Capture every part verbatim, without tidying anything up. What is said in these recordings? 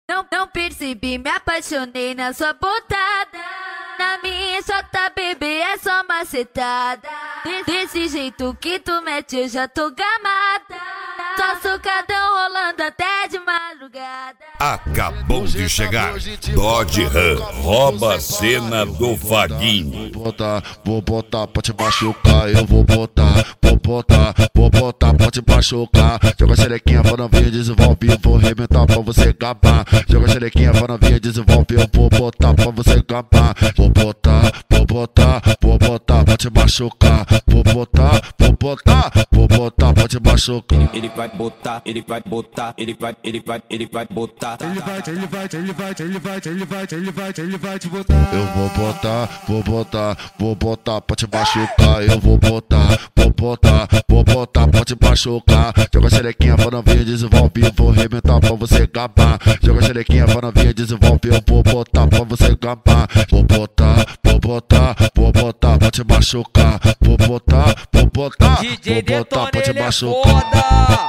Não, não percebi, me apaixonei na sua botada. Na minha chota, bebê, é só macetada. De- Desse jeito que tu mete, eu já tô gamada. Só socadão rolando até de madrugada. Acabou de chegar Dodge Ram, rouba a cena do Vaguinho. Vou botar, vou botar pra te machucar. Eu vou botar, vou botar, vou botar pra te machucar. Joga a xerequinha, vai na via, desenvolve. Eu vou arrebentar pra você acabar. Joga a xerequinha, vai na via, desenvolve. Eu vou botar pra você acabar. Vou botar, vou botar, vou botar pra te machucar. Vou botar, vou botar, vou botar pra te machucar. Ele vai botar, ele vai botar, ele vai, ele vai, ele vai botar. Ele vai, ele vai, ele vai, ele vai, ele vai, ele vai, ele vai te botar. Eu vou botar, vou botar, vou botar pra te machucar. Eu vou botar, vou botar, vou botar pra te machucar. Joga a xerequinha, vai na via, desenvolve. Eu vou arrebentar pra você acabar. Joga a xerequinha, vai na via, desenvolve. Eu vou botar pra você acabar. Vou botar, vou botar, vou botar pra te machucar. Vou botar, vou botar, D J vou botar Detona, pra te ele é machucar. foda.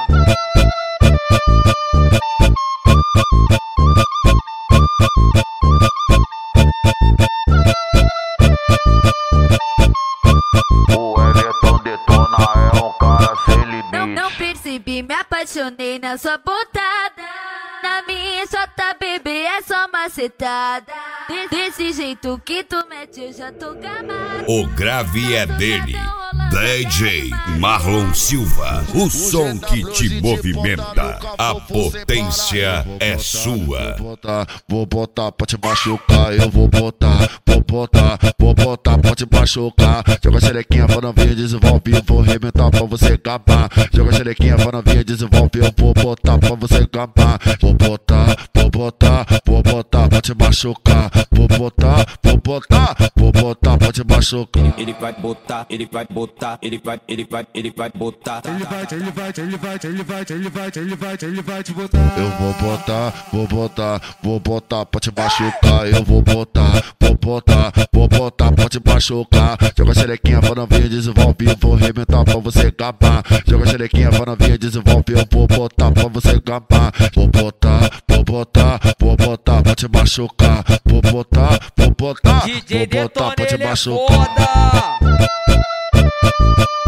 O Everton Detona é um cara sem Não, limite. não percebi, me apaixonei na sua botada. Na minha chota, bebê, é só macetada. De- Desse jeito que tu mete, eu já tô gamada. O grave é dele, D J Marlon Silva. O som que te movimenta, a potência é sua. Vou botar, vou botar pra te machucar. Eu vou botar, vou botar, vou botar pra te machucar. Joga a xerequinha, vai na via, desenvolve. Eu vou arrebentar pra você acabar. Joga a xerequinha, vai na via, desenvolve. Eu vou botar pra você acabar. Vou botar, vou botar, vou botar pra te machucar. Vou botar, vou botar, vou botar pra te machucar. Ele vai botar, ele vai botar, ele vai, ele vai, ele vai botar. Ele vai, ele vai, ele vai, ele vai, ele vai, ele vai, ele vai te botar. Eu vou botar, vou botar, vou botar pra te machucar. Eu vou botar, vou botar, vou botar pra te machucar. Joga a xerequinha, vai na via, desenvolve. Eu vou arrebentar pra você acabar. Joga a xerequinha, vai na via, desenvolve. Eu vou botar pra você acabar. Vou botar, vou botar, vou botar pra te machucar. Vou botar, vou botar, D J vou botar Detona, pra te ele é machucar. foda.